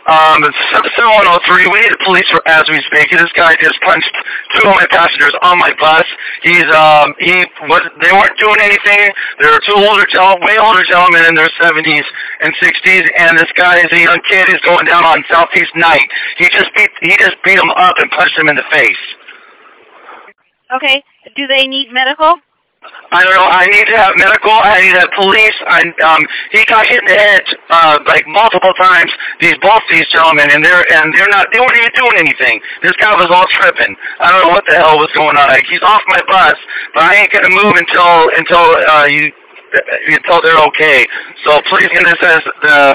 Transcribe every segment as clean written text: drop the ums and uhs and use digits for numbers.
It's 7103. We need the police as we speak. This guy just punched two of my passengers on my bus. They weren't doing anything. They were way older gentlemen in their 70s and 60s, and this guy is a young kid who's going down on Southeast Night. He just beat him up and punched him in the face. Okay. Do they need medical? I don't know. I need to have medical. I need to have police. He got hit in the head like multiple times. Both these gentlemen, and they weren't even doing anything. This guy was all tripping. I don't know what the hell was going on. Like, he's off my bus, but I ain't gonna move until they're okay. So please, can this as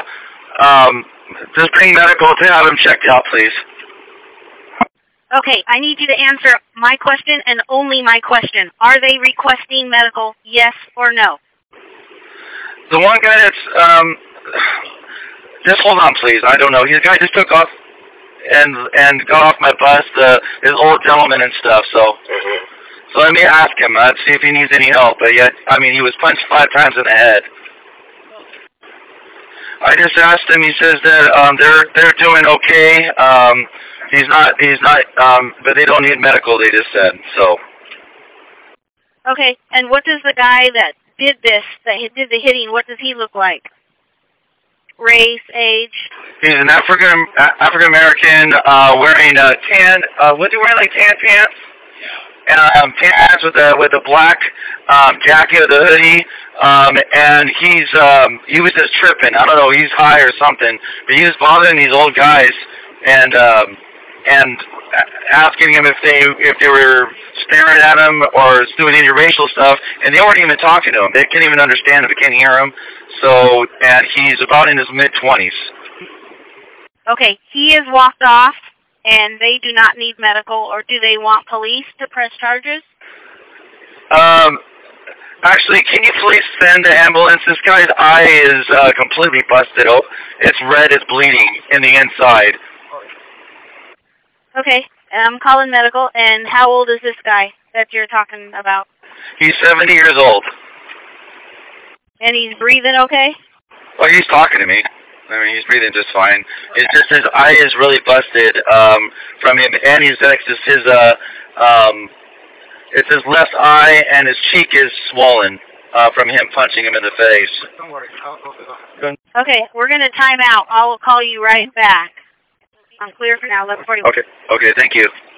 just bring medical to have him checked out, please. Okay, I need you to answer my question and only my question. Are they requesting medical, yes or no? The one guy that's, just hold on, please. I don't know. The guy just took off and got off my bus, his old gentleman and stuff, so. So let me ask him, see if he needs any help. But yet, I mean, he was punched 5 times in the head. I just asked him, he says that, they're doing okay. He's not, but they don't need medical, they just said, so. Okay, and what does the guy that did the hitting, what does he look like? Race, age? He's an African-American, wearing tan, what's he wearing, like tan pants? Pants with a black, jacket with a hoodie, and he was just tripping. I don't know, he's high or something, but he was bothering these old guys, and asking him if they were staring at him or doing any racial stuff, and they weren't even talking to him. They can't even understand him. They can't hear him. So, and he's about in his mid-20s. Okay, he has walked off, and they do not need medical, or do they want police to press charges? Actually, can you please send the ambulance? This guy's eye is completely busted. Oh, it's red. It's bleeding in the inside. Okay, I'm calling medical, and how old is this guy that you're talking about? He's 70 years old. And he's breathing okay? Well, he's talking to me. I mean, he's breathing just fine. It's just his eye is really busted from him, and it's his left eye, and his cheek is swollen from him punching him in the face. Don't worry, I'll go. Okay, we're going to time out. I will call you right back. I'm clear for now. 11:41. Okay, thank you.